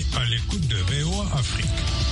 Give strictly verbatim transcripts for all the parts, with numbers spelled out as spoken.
à l'écoute de V O A Afrique.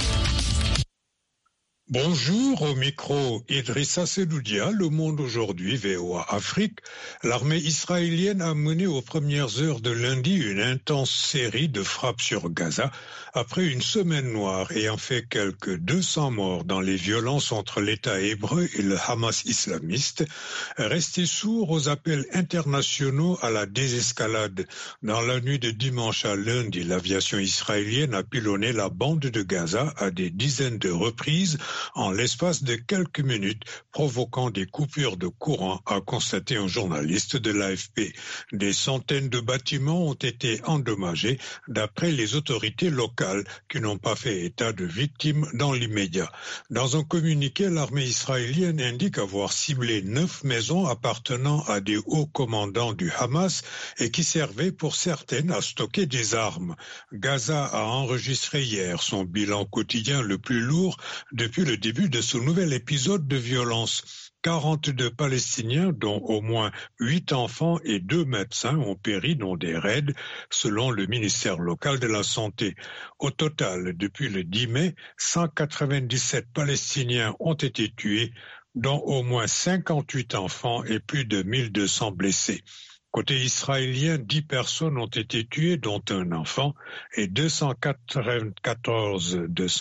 Bonjour, au micro Idrissa Sedoudia, Le Monde aujourd'hui, V O A Afrique. L'armée israélienne a mené aux premières heures de lundi une intense série de frappes sur Gaza après une semaine noire ayant fait quelques deux cents morts dans les violences entre l'État hébreu et le Hamas islamiste, resté sourd aux appels internationaux à la désescalade. Dans la nuit de dimanche à lundi, l'aviation israélienne a pilonné la bande de Gaza à des dizaines de reprises en l'espace de quelques minutes, provoquant des coupures de courant, a constaté un journaliste de l'A F P. Des centaines de bâtiments ont été endommagés, d'après les autorités locales, qui n'ont pas fait état de victimes dans l'immédiat. Dans un communiqué, l'armée israélienne indique avoir ciblé neuf maisons appartenant à des hauts commandants du Hamas et qui servaient pour certaines à stocker des armes. Gaza a enregistré hier son bilan quotidien le plus lourd depuis le début de ce nouvel épisode de violence. quarante-deux Palestiniens, dont au moins huit enfants et deux médecins, ont péri dans des raids, selon le ministère local de la Santé. Au total, depuis le dix mai, cent quatre-vingt-dix-sept Palestiniens ont été tués, dont au moins cinquante-huit enfants et plus de mille deux cents blessés. Côté israélien, dix personnes ont été tuées, dont un enfant, et deux cent quatre-vingt-quatorze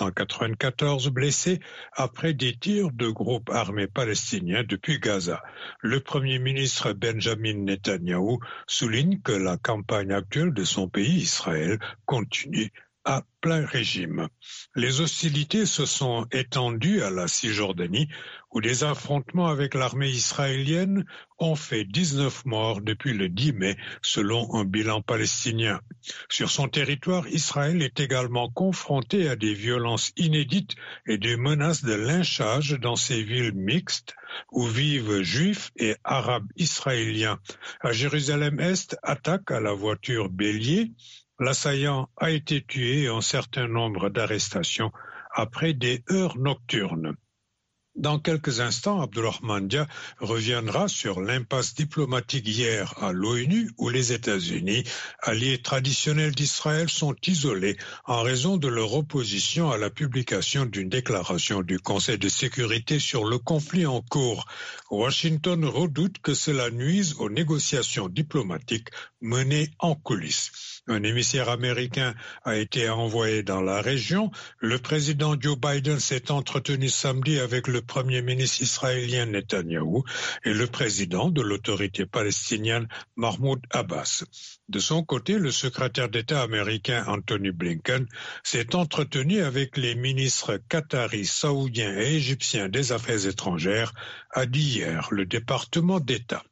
blessés après des tirs de groupes armés palestiniens depuis Gaza. Le Premier ministre Benjamin Netanyahou souligne que la campagne actuelle de son pays, Israël, continue à plein régime. Les hostilités se sont étendues à la Cisjordanie, où des affrontements avec l'armée israélienne ont fait dix-neuf morts depuis le dix mai, selon un bilan palestinien. Sur son territoire, Israël est également confronté à des violences inédites et des menaces de lynchage dans ces villes mixtes où vivent juifs et arabes israéliens. À Jérusalem-Est, attaque à la voiture bélier. L'assaillant a été tué et un certain nombre d'arrestations après des heures nocturnes. Dans quelques instants, Abdulrahman Dia reviendra sur l'impasse diplomatique hier à l'ONU où les États-Unis, alliés traditionnels d'Israël, sont isolés en raison de leur opposition à la publication d'une déclaration du Conseil de sécurité sur le conflit en cours. Washington redoute que cela nuise aux négociations diplomatiques menées en coulisses. Un émissaire américain a été envoyé dans la région. Le président Joe Biden s'est entretenu samedi avec le premier ministre israélien Netanyahou et le président de l'autorité palestinienne Mahmoud Abbas. De son côté, le secrétaire d'État américain Anthony Blinken s'est entretenu avec les ministres qataris, saoudiens et égyptiens des Affaires étrangères, a dit hier le département d'État.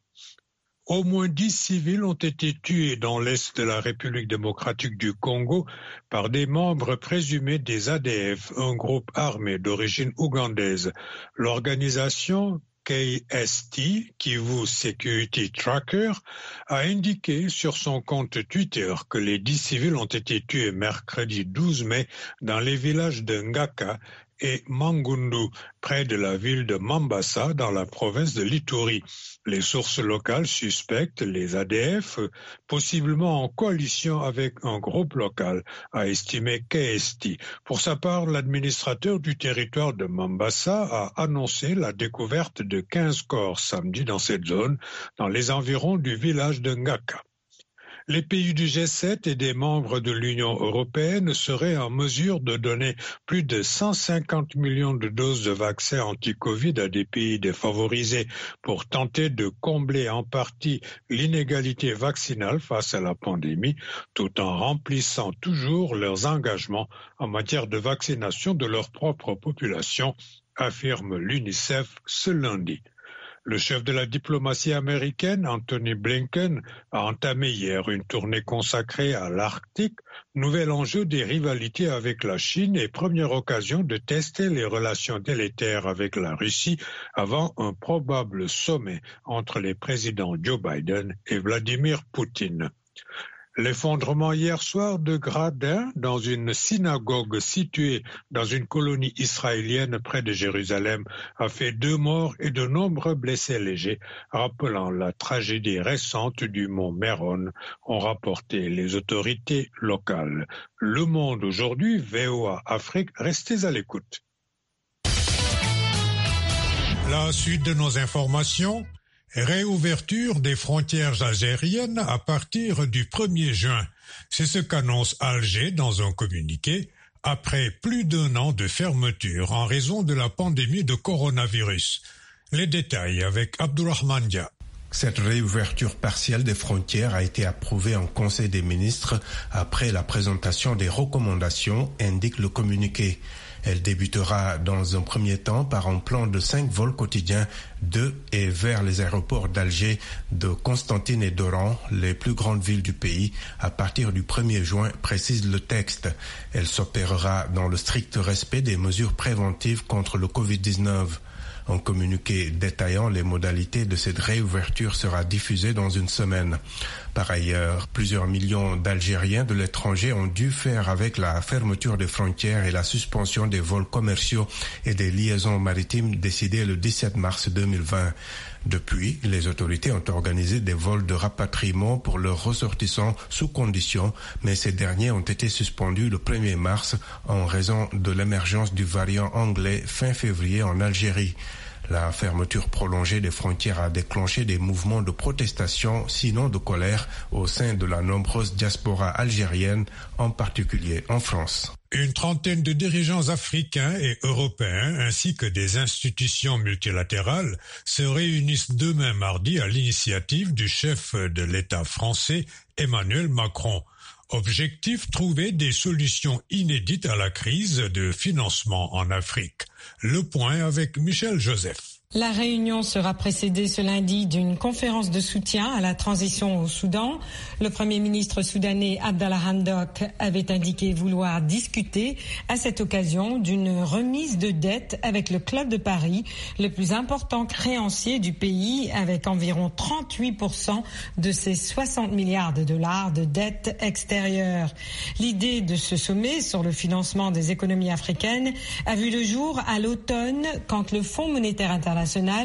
Au moins dix civils ont été tués dans l'est de la République démocratique du Congo par des membres présumés des A D F, un groupe armé d'origine ougandaise. L'organisation K S T, Kivu Security Tracker, a indiqué sur son compte Twitter que les dix civils ont été tués mercredi douze mai dans les villages de Ngaka et Mangundu, près de la ville de Mambasa, dans la province de l'Ituri. Les sources locales suspectent les A D F, possiblement en coalition avec un groupe local, a estimé K S T. Pour sa part, l'administrateur du territoire de Mambasa a annoncé la découverte de quinze corps samedi dans cette zone, dans les environs du village de Ngaka. Les pays du G sept et des membres de l'Union européenne seraient en mesure de donner plus de cent cinquante millions de doses de vaccins anti-Covid à des pays défavorisés pour tenter de combler en partie l'inégalité vaccinale face à la pandémie, tout en remplissant toujours leurs engagements en matière de vaccination de leur propre population, affirme l'UNICEF ce lundi. Le chef de la diplomatie américaine, Anthony Blinken, a entamé hier une tournée consacrée à l'Arctique, nouvel enjeu des rivalités avec la Chine et première occasion de tester les relations délétères avec la Russie avant un probable sommet entre les présidents Joe Biden et Vladimir Poutine. L'effondrement hier soir de gradins dans une synagogue située dans une colonie israélienne près de Jérusalem a fait deux morts et de nombreux blessés légers, rappelant la tragédie récente du mont Méron, ont rapporté les autorités locales. Le Monde aujourd'hui, V O A Afrique, restez à l'écoute. La suite de nos informations. Réouverture des frontières algériennes à partir du premier juin. C'est ce qu'annonce Alger dans un communiqué après plus d'un an de fermeture en raison de la pandémie de coronavirus. Les détails avec Abdourahmane Dia. Cette réouverture partielle des frontières a été approuvée en Conseil des ministres après la présentation des recommandations, indique le communiqué. Elle débutera dans un premier temps par un plan de cinq vols quotidiens de et vers les aéroports d'Alger, de Constantine et d'Oran, les plus grandes villes du pays, à partir du premier juin, précise le texte. Elle s'opérera dans le strict respect des mesures préventives contre le covid dix-neuf. Un communiqué détaillant les modalités de cette réouverture sera diffusé dans une semaine. Par ailleurs, plusieurs millions d'Algériens de l'étranger ont dû faire avec la fermeture des frontières et la suspension des vols commerciaux et des liaisons maritimes décidées le dix-sept mars deux mille vingt. Depuis, les autorités ont organisé des vols de rapatriement pour leurs ressortissants sous condition, mais ces derniers ont été suspendus le premier mars en raison de l'émergence du variant anglais fin février en Algérie. La fermeture prolongée des frontières a déclenché des mouvements de protestation, sinon de colère, au sein de la nombreuse diaspora algérienne, en particulier en France. Une trentaine de dirigeants africains et européens ainsi que des institutions multilatérales se réunissent demain mardi à l'initiative du chef de l'État français Emmanuel Macron. Objectif, trouver des solutions inédites à la crise de financement en Afrique. Le point avec Michel Joseph. La réunion sera précédée ce lundi d'une conférence de soutien à la transition au Soudan. Le Premier ministre soudanais Abdallah Hamdok avait indiqué vouloir discuter à cette occasion d'une remise de dette avec le Club de Paris, le plus important créancier du pays, avec environ trente-huit pour cent de ses soixante milliards de dollars de dette extérieure. L'idée de ce sommet sur le financement des économies africaines a vu le jour à l'automne quand le Fonds monétaire international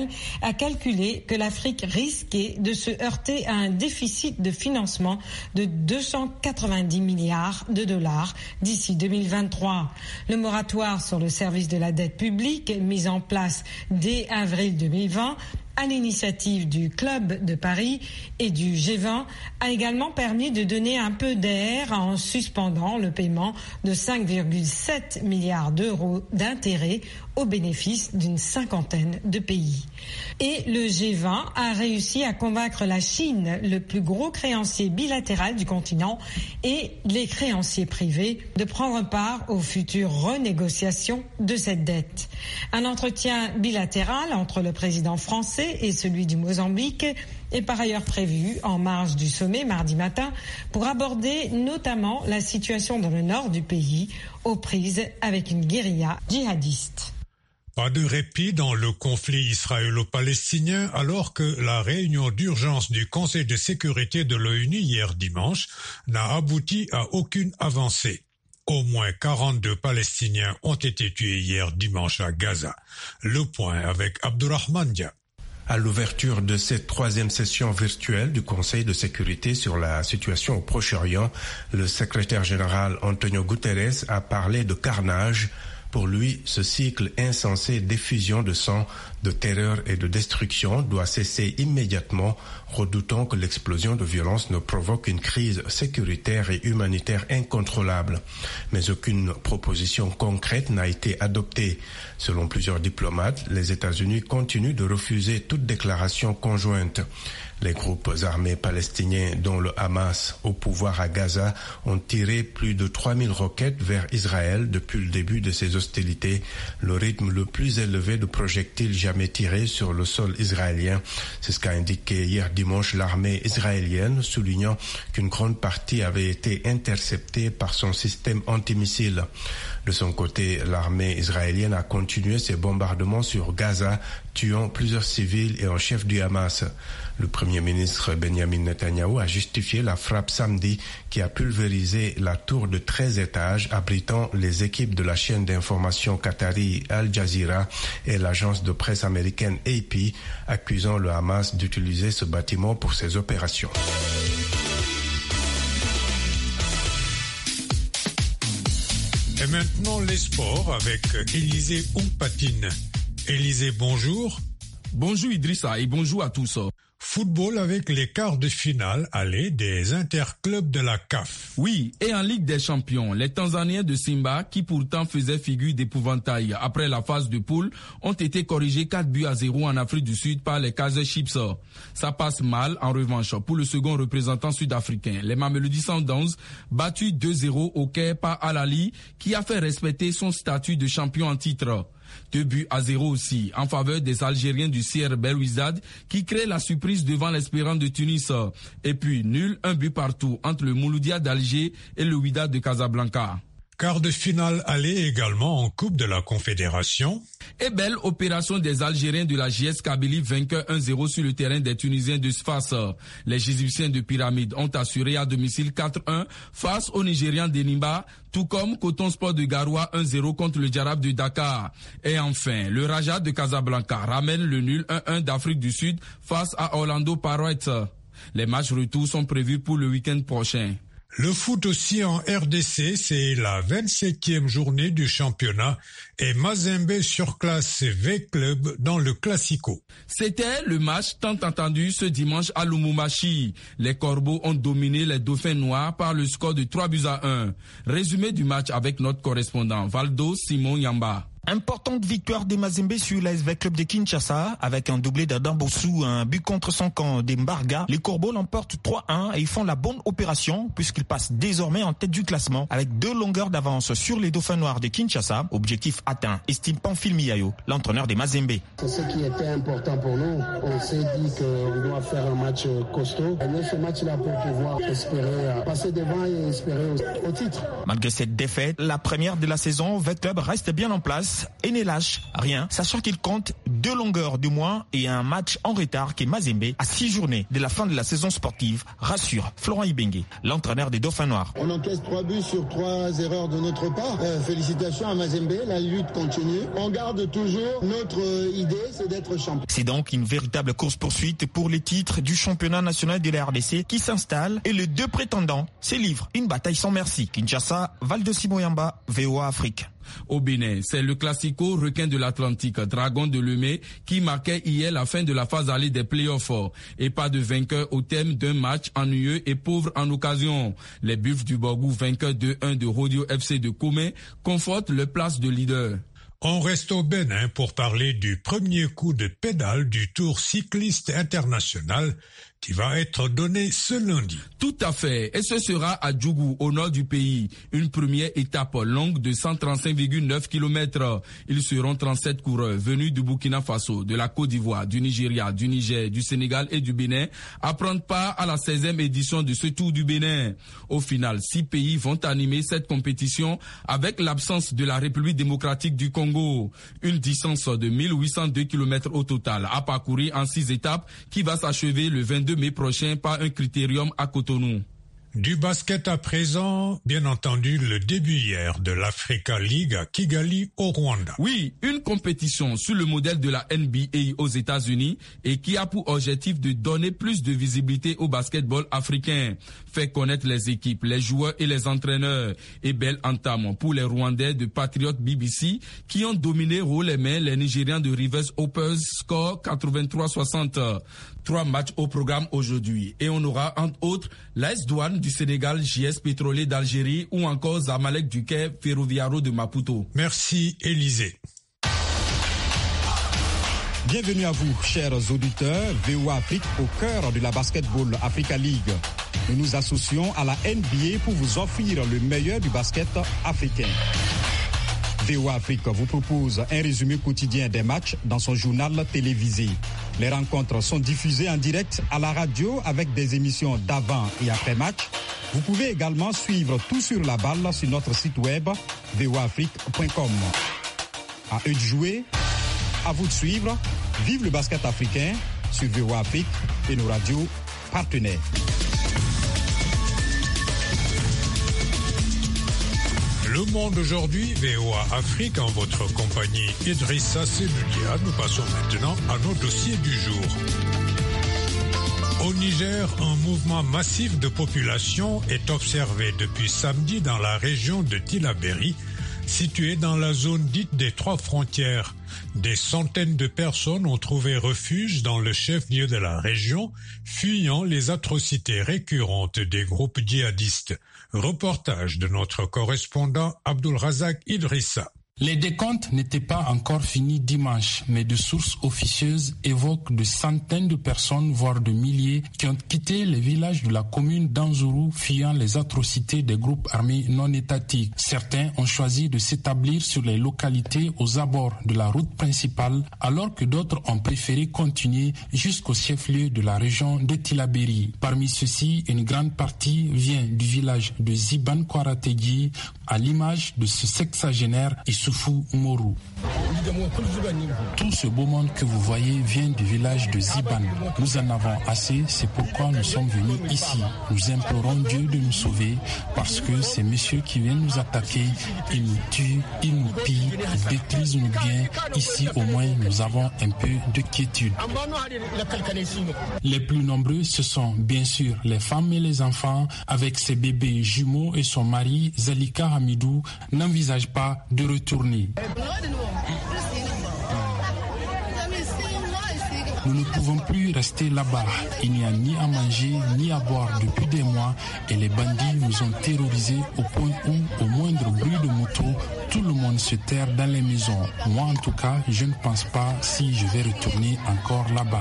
a calculé que l'Afrique risquait de se heurter à un déficit de financement de deux cent quatre-vingt-dix milliards de dollars d'ici deux mille vingt-trois. Le moratoire sur le service de la dette publique, mis en place dès avril deux mille vingt, à l'initiative du Club de Paris et du G vingt, a également permis de donner un peu d'air en suspendant le paiement de cinq virgule sept milliards d'euros d'intérêts au bénéfice d'une cinquantaine de pays. Et le G vingt a réussi à convaincre la Chine, le plus gros créancier bilatéral du continent, et les créanciers privés de prendre part aux futures renégociations de cette dette. Un entretien bilatéral entre le président français et celui du Mozambique est par ailleurs prévu en marge du sommet mardi matin pour aborder notamment la situation dans le nord du pays aux prises avec une guérilla djihadiste. Pas de répit dans le conflit israélo-palestinien alors que la réunion d'urgence du Conseil de sécurité de l'ONU hier dimanche n'a abouti à aucune avancée. Au moins quarante-deux Palestiniens ont été tués hier dimanche à Gaza. Le point avec Abdourahmane Dia. À l'ouverture de cette troisième session virtuelle du Conseil de sécurité sur la situation au Proche-Orient, le secrétaire général Antonio Guterres a parlé de carnage. Pour lui, ce cycle insensé d'effusion de sang, de terreur et de destruction doit cesser immédiatement, redoutant que l'explosion de violence ne provoque une crise sécuritaire et humanitaire incontrôlable. Mais aucune proposition concrète n'a été adoptée. Selon plusieurs diplomates, les États-Unis continuent de refuser toute déclaration conjointe. Les groupes armés palestiniens, dont le Hamas au pouvoir à Gaza, ont tiré plus de trois mille roquettes vers Israël depuis le début de ces hostilités, le rythme le plus élevé de projectiles jamais tirés sur le sol israélien. C'est ce qu'a indiqué hier dimanche l'armée israélienne, soulignant qu'une grande partie avait été interceptée par son système antimissile. De son côté, l'armée israélienne a continué ses bombardements sur Gaza, tuant plusieurs civils et un chef du Hamas. Le Premier ministre Benjamin Netanyahu a justifié la frappe samedi qui a pulvérisé la tour de treize étages abritant les équipes de la chaîne d'information qatari Al Jazeera et l'agence de presse américaine A P, accusant le Hamas d'utiliser ce bâtiment pour ses opérations. Et maintenant les sports avec Élisée Ompatine. Élisée, bonjour. Bonjour Idrissa et bonjour à tous. Football avec les quarts de finale aller des interclubs de la C A F. Oui, et en Ligue des Champions, les Tanzaniens de Simba, qui pourtant faisaient figure d'épouvantail après la phase de poule, ont été corrigés quatre buts à zéro en Afrique du Sud par les Kaizer Chiefs. Ça passe mal, en revanche, pour le second représentant sud-africain. Les Mamelodi Sundowns, battus deux zéro au Caire par Al Ahly, qui a fait respecter son statut de champion en titre. Deux buts à zéro aussi en faveur des Algériens du C R Belouizdad qui créent la surprise devant l'Espérance de Tunis. Et puis nul, un but partout entre le Mouloudia d'Alger et le Wydad de Casablanca. Quart de finale aller également en Coupe de la Confédération. Et belle opération des Algériens de la J S Kabylie, vainqueur un zéro sur le terrain des Tunisiens de Sfax. Les Égyptiens de Pyramide ont assuré à domicile quatre un face aux Nigérians d'Enimba, tout comme Coton Sport de Garoua un zéro contre le Djarab de Dakar. Et enfin, le Raja de Casablanca ramène le nul un un d'Afrique du Sud face à Orlando Pirates. Les matchs retour sont prévus pour le week-end prochain. Le foot aussi en R D C, c'est la vingt-septième journée du championnat et Mazembe surclasse V Club dans le Classico. C'était le match tant attendu ce dimanche à Lubumbashi. Les Corbeaux ont dominé les Dauphins noirs par le score de trois buts à un. Résumé du match avec notre correspondant Valdo Simon Yamba. Importante victoire des Mazembe sur l'A S V Club de Kinshasa avec un doublé d'Adam Bossou, un but contre son camp d'Embarga. Les Corbeaux l'emportent trois un et ils font la bonne opération puisqu'ils passent désormais en tête du classement avec deux longueurs d'avance sur les Dauphins noirs de Kinshasa. Objectif atteint, estime Pamphile Miayo, l'entraîneur des Mazembe. C'est ce qui était important pour nous. On s'est dit qu'on doit faire un match costaud. Gagner ce match-là pour pouvoir espérer passer devant et espérer au titre. Malgré cette défaite, la première de la saison, V Club reste bien en place et ne lâche rien, sachant qu'il compte deux longueurs du mois et un match en retard qui est Mazembe à six journées de la fin de la saison sportive, rassure Florent Ibengue, l'entraîneur des Dauphins Noirs. On encaisse trois buts sur trois erreurs de notre part. Euh, félicitations à Mazembe, la lutte continue. On garde toujours notre idée, c'est d'être champion. C'est donc une véritable course-poursuite pour les titres du championnat national de la R D C qui s'installe et les deux prétendants se livrent une bataille sans merci. Kinshasa, Valdo Simoyamba, V O A Afrique. Au Bénin, c'est le classico requin de l'Atlantique, Dragon de Lemay, qui marquait hier la fin de la phase allée des playoffs. Et pas de vainqueur au thème d'un match ennuyeux et pauvre en occasion. Les Buffs du Borgou, vainqueurs deux un de Rodeo F C de Koumé, confortent leur place de leader. On reste au Bénin pour parler du premier coup de pédale du Tour cycliste international qui va être donné ce lundi. Tout à fait, et ce sera à Djougou, au nord du pays. Une première étape longue de cent trente-cinq virgule neuf kilomètres. Ils seront trente-sept coureurs venus du Burkina Faso, de la Côte d'Ivoire, du Nigeria, du Niger, du Sénégal et du Bénin à prendre part à la seizième édition de ce Tour du Bénin. Au final, six pays vont animer cette compétition avec l'absence de la République démocratique du Congo. Une distance de mille huit cent deux kilomètres au total à parcourir en six étapes qui va s'achever le vingt-deux mai prochain par un critérium à Cotonou. Du basket à présent, bien entendu, le début hier de l'Africa League à Kigali au Rwanda. Oui, une compétition sur le modèle de la N B A aux États-Unis et qui a pour objectif de donner plus de visibilité au basketball africain, faire connaître les équipes, les joueurs et les entraîneurs. Et belle entame pour les Rwandais de Patriot B B C qui ont dominé haut les mains les Nigérians de Rivers Hoppers, score quatre-vingt-trois soixante. Trois matchs au programme aujourd'hui et on aura entre autres l'A S Douane du Sénégal, J S Pétrolier d'Algérie ou encore Zamalek du Quai, Ferroviaro de Maputo. Merci Élisée. Bienvenue à vous, chers auditeurs, V O A Afrique au cœur de la Basketball Africa League. Nous nous associons à la N B A pour vous offrir le meilleur du basket africain. V O A Afrique vous propose un résumé quotidien des matchs dans son journal télévisé. Les rencontres sont diffusées en direct à la radio avec des émissions d'avant et après match. Vous pouvez également suivre tout sur la balle sur notre site web v o afrique point com. À eux de jouer, à vous de suivre. Vive le basket africain sur V O A Afrique et nos radios partenaires. Le Monde aujourd'hui, V O A Afrique, en votre compagnie Idrissa Seloudia. Nous passons maintenant à nos dossiers du jour. Au Niger, un mouvement massif de population est observé depuis samedi dans la région de Tillabéri, située dans la zone dite des trois frontières. Des centaines de personnes ont trouvé refuge dans le chef-lieu de la région, fuyant les atrocités récurrentes des groupes djihadistes. Reportage de notre correspondant Abdulrazak Idrissa. Les décomptes n'étaient pas encore finis dimanche, mais de sources officieuses évoquent de centaines de personnes, voire de milliers, qui ont quitté les villages de la commune d'Anzourou, fuyant les atrocités des groupes armés non étatiques. Certains ont choisi de s'établir sur les localités aux abords de la route principale, alors que d'autres ont préféré continuer jusqu'au chef-lieu de la région de Tillabéri. Parmi ceux-ci, une grande partie vient du village de Ziban Kwarategui, à l'image de ce sexagénaire Issoufou Morou. Tout ce beau monde que vous voyez vient du village de Ziban. Nous en avons assez, c'est pourquoi nous sommes venus ici. Nous implorons Dieu de nous sauver, parce que ces messieurs qui viennent nous attaquer, ils nous tuent, ils nous pillent, ils détruisent nos biens. Ici au moins nous avons un peu de quiétude. Les plus nombreux, ce sont bien sûr les femmes et les enfants, avec ses bébés jumeaux, et son mari Zalika Hamidou n'envisage pas de retourner. Nous ne pouvons plus rester là-bas. Il n'y a ni à manger, ni à boire depuis des mois et les bandits nous ont terrorisés au point où, au moindre bruit de moto, tout le monde se terre dans les maisons. Moi, en tout cas, je ne pense pas si je vais retourner encore là-bas.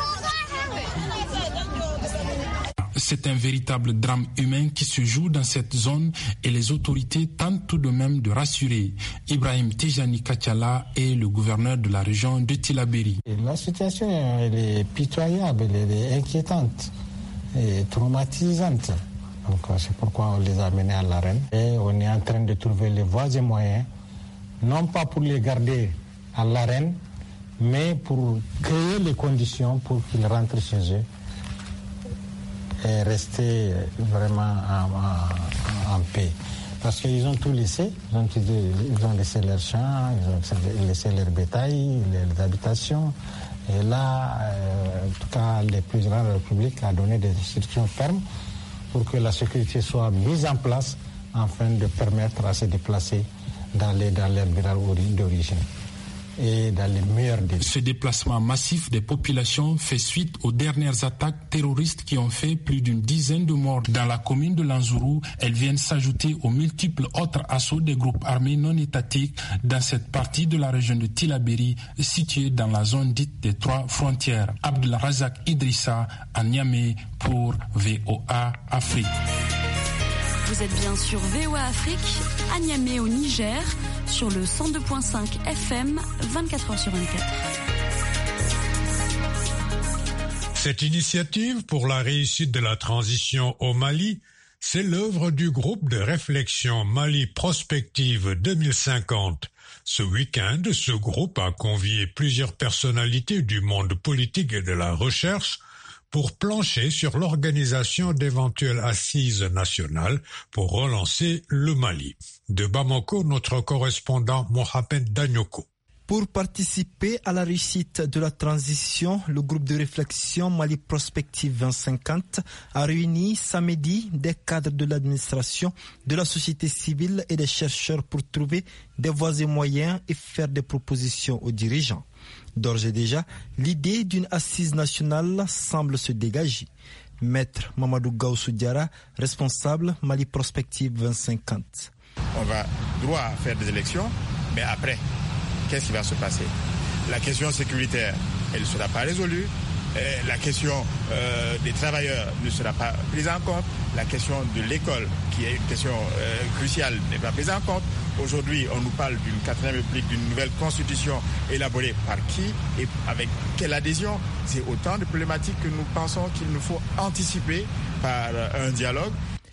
C'est un véritable drame humain qui se joue dans cette zone et les autorités tentent tout de même de rassurer. Ibrahim Tijani Kachala est le gouverneur de la région de Tillabéri. La situation elle est pitoyable, elle est inquiétante et traumatisante. Donc c'est pourquoi on les a menés à l'arène. Et on est en train de trouver les voies et moyens, non pas pour les garder à l'arène, mais pour créer les conditions pour qu'ils rentrent chez eux et rester vraiment en, en, en paix. Parce qu'ils ont tout laissé, ils ont, ils ont laissé leurs champs, ils ont laissé leurs bétail, les habitations. Et là, euh, en tout cas, le président de la République a donné des instructions fermes pour que la sécurité soit mise en place afin de permettre à se déplacer dans les, dans les villages d'origine. Et dans les meilleurs délais. Ce déplacement massif des populations fait suite aux dernières attaques terroristes qui ont fait plus d'une dizaine de morts dans la commune de Lanzourou. Elles viennent s'ajouter aux multiples autres assauts des groupes armés non étatiques dans cette partie de la région de Tillabéri, située dans la zone dite des trois frontières. Abdulrazak Idrissa à Niamey pour V O A Afrique. Vous êtes bien sur V O A Afrique, à Niamey au Niger, sur le cent deux virgule cinq F M, vingt-quatre heures sur vingt-quatre. Cette initiative pour la réussite de la transition au Mali, c'est l'œuvre du groupe de réflexion Mali Prospective deux mille cinquante. Ce week-end, ce groupe a convié plusieurs personnalités du monde politique et de la recherche pour plancher sur l'organisation d'éventuelles assises nationales pour relancer le Mali. De Bamako, notre correspondant Mohamed Danyoko. Pour participer à la réussite de la transition, le groupe de réflexion Mali Prospective vingt cinquante a réuni samedi des cadres de l'administration, de la société civile et des chercheurs pour trouver des voies et moyens et faire des propositions aux dirigeants. D'ores et déjà, l'idée d'une assise nationale semble se dégager. Maître Mamadou Gaussou Diara, responsable Mali Prospective vingt cinquante. On va droit à faire des élections, mais après, qu'est-ce qui va se passer? La question sécuritaire, elle ne sera pas résolue. La question euh, des travailleurs ne sera pas prise en compte. La question de l'école, qui est une question euh, cruciale, n'est pas prise en compte. Aujourd'hui, on nous parle d'une quatrième république, d'une nouvelle constitution élaborée par qui et avec quelle adhésion. C'est autant de problématiques que nous pensons qu'il nous faut anticiper par un dialogue.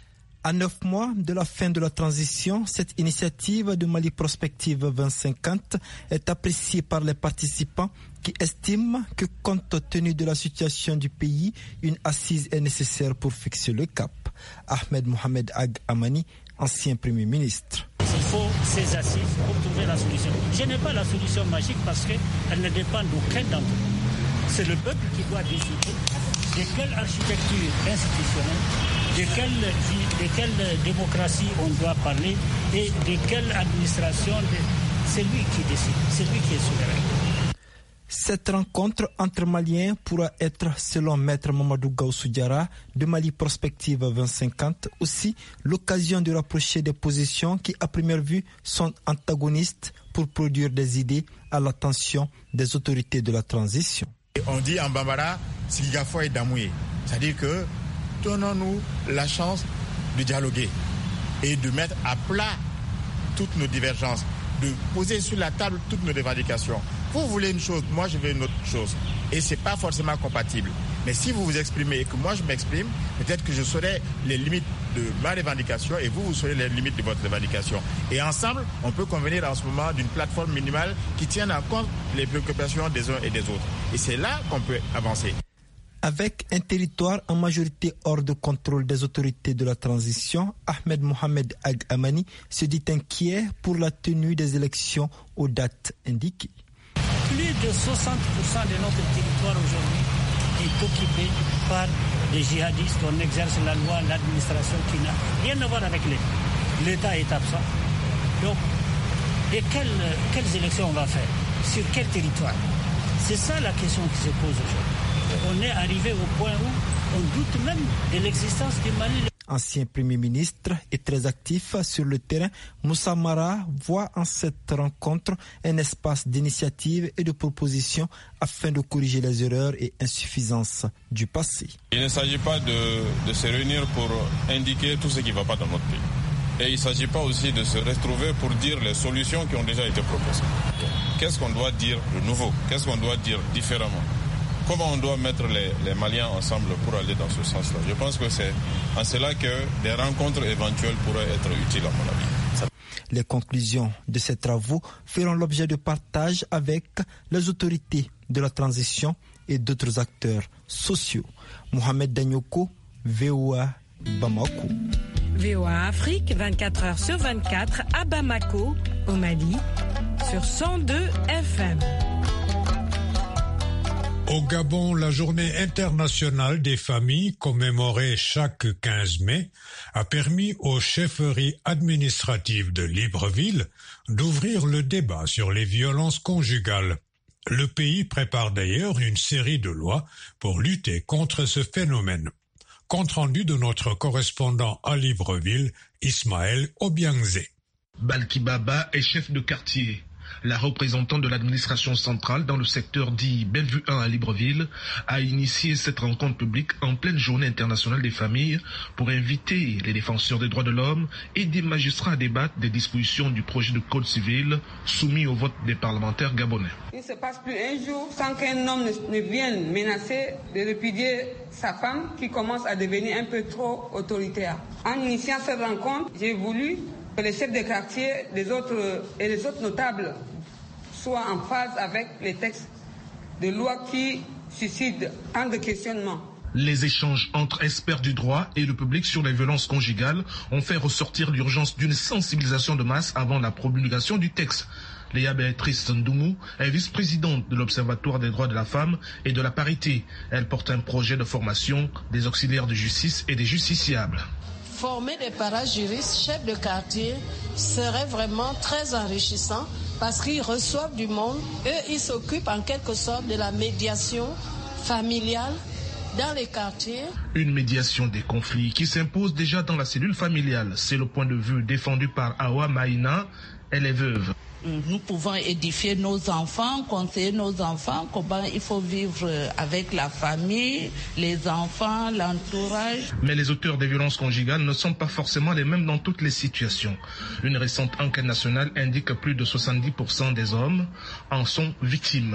À neuf mois de la fin de la transition, cette initiative de Mali Prospective vingt cinquante est appréciée par les participants qui estiment que, compte tenu de la situation du pays, une assise est nécessaire pour fixer le cap. Ahmed Mohamed Ag Amani, ancien Premier ministre. Il faut ces assises pour trouver la solution. Je n'ai pas la solution magique parce qu'elle ne dépend d'aucun d'entre nous. C'est le peuple qui doit décider de quelle architecture institutionnelle, de quelle, de quelle démocratie on doit parler et de quelle administration. De... C'est lui qui décide, c'est lui qui est souverain. Cette rencontre entre Maliens pourra être, selon Maître Mamadou Gaussou Diarra de Mali Prospective vingt cinquante, aussi l'occasion de rapprocher des positions qui, à première vue, sont antagonistes pour produire des idées à l'attention des autorités de la transition. On dit en Bambara, Sigafo et Damoué. C'est-à-dire que donnons-nous la chance de dialoguer et de mettre à plat toutes nos divergences, de poser sur la table toutes nos revendications. Vous voulez une chose, moi je veux une autre chose. Et ce n'est pas forcément compatible. Mais si vous vous exprimez et que moi je m'exprime, peut-être que je saurai les limites de ma revendication et vous, vous saurez les limites de votre revendication. Et ensemble, on peut convenir en ce moment d'une plateforme minimale qui tienne en compte les préoccupations des uns et des autres. Et c'est là qu'on peut avancer. Avec un territoire en majorité hors de contrôle des autorités de la transition, Ahmed Mohamed Ag Amani se dit inquiet pour la tenue des élections aux dates indiquées. Plus de soixante pour cent de notre territoire aujourd'hui est occupé par des djihadistes. On exerce la loi, l'administration qui n'a rien à voir avec l'État. L'État est absent. Donc, et quelles, quelles élections on va faire? Sur quel territoire? C'est ça la question qui se pose aujourd'hui. On est arrivé au point où on doute même de l'existence du Mali. Ancien Premier ministre et très actif sur le terrain, Moussa Mara voit en cette rencontre un espace d'initiative et de proposition afin de corriger les erreurs et insuffisances du passé. Il ne s'agit pas de, de se réunir pour indiquer tout ce qui ne va pas dans notre pays. Et il ne s'agit pas aussi de se retrouver pour dire les solutions qui ont déjà été proposées. Qu'est-ce qu'on doit dire de nouveau? Qu'est-ce qu'on doit dire différemment? Comment on doit mettre les, les Maliens ensemble pour aller dans ce sens-là? Je pense que c'est en cela que des rencontres éventuelles pourraient être utiles à mon avis. Les conclusions de ces travaux feront l'objet de partage avec les autorités de la transition et d'autres acteurs sociaux. Mohamed Danyoko, V O A, Bamako. V O A Afrique, vingt-quatre heures sur vingt-quatre, à Bamako, au Mali, sur cent deux F M. Au Gabon, la journée internationale des familles, commémorée chaque quinze mai, a permis aux chefferies administratives de Libreville d'ouvrir le débat sur les violences conjugales. Le pays prépare d'ailleurs une série de lois pour lutter contre ce phénomène. Compte rendu de notre correspondant à Libreville, Ismaël Obiangzé. Balki Baba est chef de quartier. La représentante de l'administration centrale dans le secteur dit Bellevue un à Libreville a initié cette rencontre publique en pleine journée internationale des familles pour inviter les défenseurs des droits de l'homme et des magistrats à débattre des dispositions du projet de code civil soumis au vote des parlementaires gabonais. Il ne se passe plus un jour sans qu'un homme ne vienne menacer de répudier sa femme qui commence à devenir un peu trop autoritaire. En initiant cette rencontre, j'ai voulu que les chefs de quartier les autres, et les autres notables soient en phase avec les textes de loi qui suscitent tant de questionnements. Les échanges entre experts du droit et le public sur les violences conjugales ont fait ressortir l'urgence d'une sensibilisation de masse avant la promulgation du texte. Léa Béatrice Ndoumou est vice-présidente de l'Observatoire des droits de la femme et de la parité. Elle porte un projet de formation des auxiliaires de justice et des justiciables. Former des parajuristes, chefs de quartier, serait vraiment très enrichissant parce qu'ils reçoivent du monde. Eux, ils s'occupent en quelque sorte de la médiation familiale dans les quartiers. Une médiation des conflits qui s'impose déjà dans la cellule familiale. C'est le point de vue défendu par Awa Maïna. Elle est veuve. Nous pouvons édifier nos enfants, conseiller nos enfants, comment il faut vivre avec la famille, les enfants, l'entourage. Mais les auteurs des violences conjugales ne sont pas forcément les mêmes dans toutes les situations. Une récente enquête nationale indique que plus de soixante-dix pour cent des hommes en sont victimes.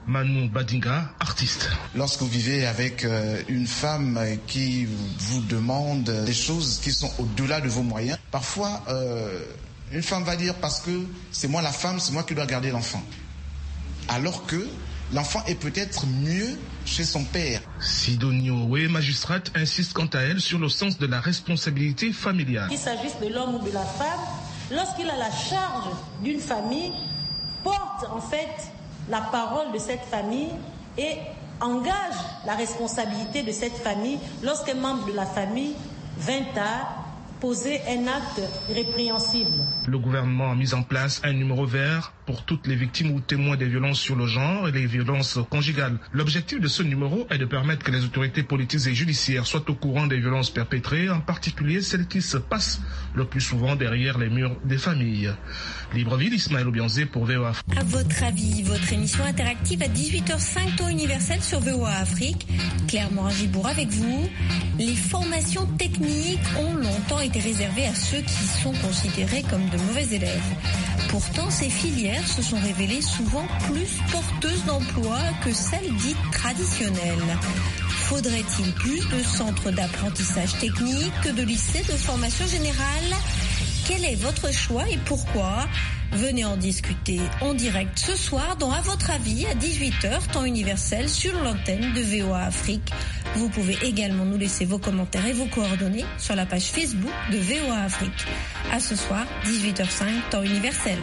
Manu Badinga, artiste. Lorsque vous vivez avec euh, une femme qui vous demande des choses qui sont au-delà de vos moyens, parfois euh, une femme va dire parce que c'est moi la femme, c'est moi qui dois garder l'enfant. Alors que l'enfant est peut-être mieux chez son père. Sidonie Owe, magistrate, insiste quant à elle sur le sens de la responsabilité familiale. Qu'il s'agisse de l'homme ou de la femme, lorsqu'il a la charge d'une famille, porte en fait la parole de cette famille et engage la responsabilité de cette famille lorsqu'un membre de la famille vint à poser un acte répréhensible. Le gouvernement a mis en place un numéro vert pour toutes les victimes ou témoins des violences sur le genre et les violences conjugales. L'objectif de ce numéro est de permettre que les autorités politiques et judiciaires soient au courant des violences perpétrées, en particulier celles qui se passent le plus souvent derrière les murs des familles. Libreville, Ismaël Obianzé pour V O A Afrique. À votre avis, votre émission interactive à dix-huit heures cinq, temps universel sur V O A Afrique. Claire Morin-Gibour avec vous. Les formations techniques ont longtemps été réservées à ceux qui sont considérés comme de mauvais élèves. Pourtant, ces filières se sont révélées souvent plus porteuses d'emploi que celles dites traditionnelles. Faudrait-il plus de centres d'apprentissage technique que de lycées de formation générale ? Quel est votre choix et pourquoi ? Venez en discuter en direct ce soir dans À votre avis à dix-huit heures, temps universel sur l'antenne de V O A Afrique. Vous pouvez également nous laisser vos commentaires et vos coordonnées sur la page Facebook de V O A Afrique. À ce soir, dix-huit heures cinq, temps universel.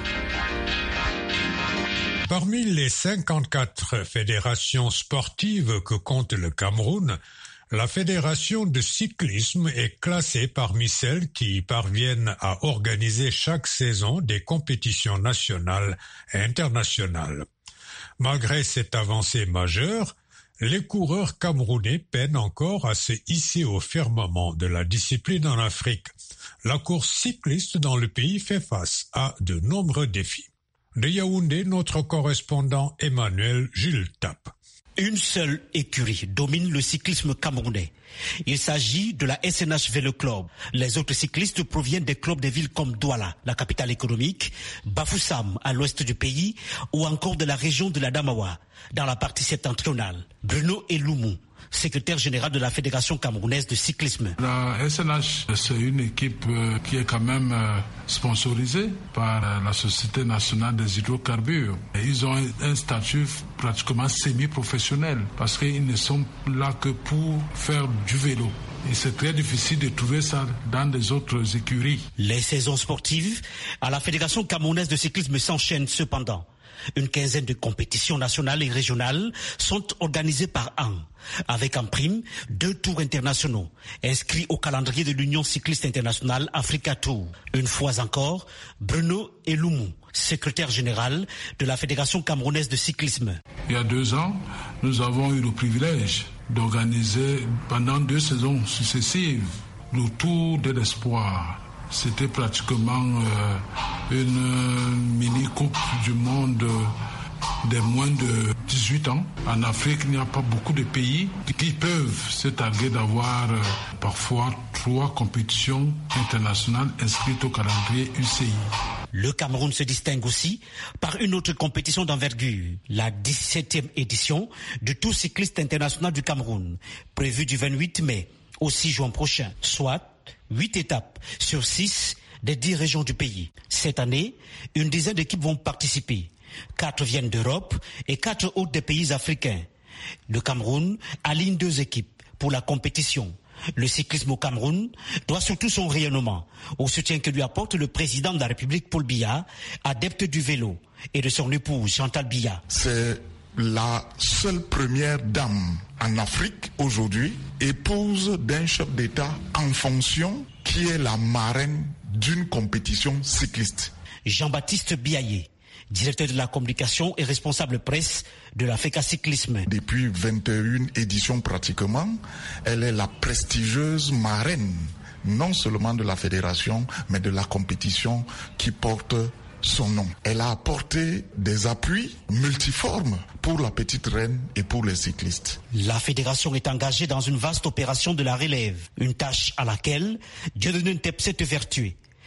Parmi les cinquante-quatre fédérations sportives que compte le Cameroun, la fédération de cyclisme est classée parmi celles qui parviennent à organiser chaque saison des compétitions nationales et internationales. Malgré cette avancée majeure, les coureurs camerounais peinent encore à se hisser au firmament de la discipline en Afrique. La course cycliste dans le pays fait face à de nombreux défis. De Yaoundé, notre correspondant Emmanuel Jules Tap. Une seule écurie domine le cyclisme camerounais. Il s'agit de la S N H Vélo Club. Les autres cyclistes proviennent des clubs des villes comme Douala, la capitale économique, Bafoussam, à l'ouest du pays, ou encore de la région de la Damawa, dans la partie septentrionale. Bruno Eloumou, secrétaire général de la Fédération camerounaise de cyclisme. La S N H, c'est une équipe qui est quand même sponsorisée par la Société nationale des hydrocarbures. Et ils ont un statut pratiquement semi-professionnel parce qu'ils ne sont là que pour faire du vélo. Et c'est très difficile de trouver ça dans des autres écuries. Les saisons sportives à la Fédération camerounaise de cyclisme s'enchaînent cependant. Une quinzaine de compétitions nationales et régionales sont organisées par an, avec en prime deux tours internationaux, inscrits au calendrier de l'Union cycliste internationale Africa Tour. Une fois encore, Bruno Eloumou, secrétaire général de la Fédération camerounaise de cyclisme. Il y a deux ans, nous avons eu le privilège d'organiser pendant deux saisons successives le Tour de l'Espoir. C'était pratiquement euh, une euh, mini-coupe du monde euh, des moins de dix-huit ans. En Afrique, il n'y a pas beaucoup de pays qui peuvent se targuer d'avoir euh, parfois trois compétitions internationales inscrites au calendrier U C I. Le Cameroun se distingue aussi par une autre compétition d'envergure, la dix-septième édition du Tour cycliste international du Cameroun, prévue du vingt-huit mai au six juin prochain, soit huit étapes sur six des dix régions du pays. Cette année, une dizaine d'équipes vont participer. Quatre viennent d'Europe et quatre autres des pays africains. Le Cameroun aligne deux équipes pour la compétition. Le cyclisme au Cameroun doit surtout son rayonnement au soutien que lui apporte le président de la République, Paul Biya, adepte du vélo, et de son épouse, Chantal Biya. C'est la seule première dame en Afrique aujourd'hui, épouse d'un chef d'État en fonction, qui est la marraine d'une compétition cycliste. Jean-Baptiste Biaye, directeur de la communication et responsable presse de la FECA Cyclisme. Depuis vingt et une éditions pratiquement, elle est la prestigieuse marraine, non seulement de la fédération, mais de la compétition qui porte son nom. Elle a apporté des appuis multiformes pour la petite reine et pour les cyclistes. La fédération est engagée dans une vaste opération de la relève, une tâche à laquelle Dieudonné Ntep s'est vertué.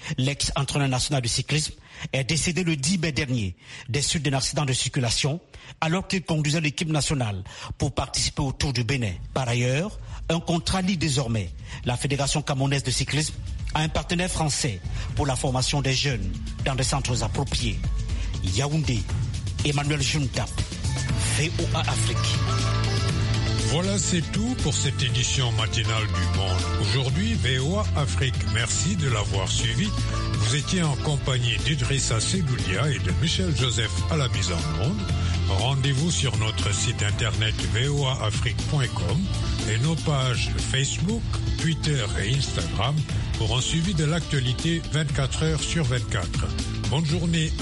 L'ex-entraîneur national de cyclisme est décédé le dix mai dernier des suites d'un accident de circulation alors qu'il conduisait l'équipe nationale pour participer au Tour du Bénin. Par ailleurs, un contrat lie désormais la Fédération camerounaise de cyclisme à un partenaire français pour la formation des jeunes dans des centres appropriés. Yaoundé, Emmanuel Juntap, V O A Afrique. Voilà, c'est tout pour cette édition matinale du Monde. Aujourd'hui, V O A Afrique, merci de l'avoir suivi. Vous étiez en compagnie d'Idrissa Sedoulia et de Michel Joseph à la mise en onde. Rendez-vous sur notre site internet v o a afrique point com et nos pages Facebook, Twitter et Instagram pour un suivi de l'actualité vingt-quatre heures sur vingt-quatre. Bonne journée.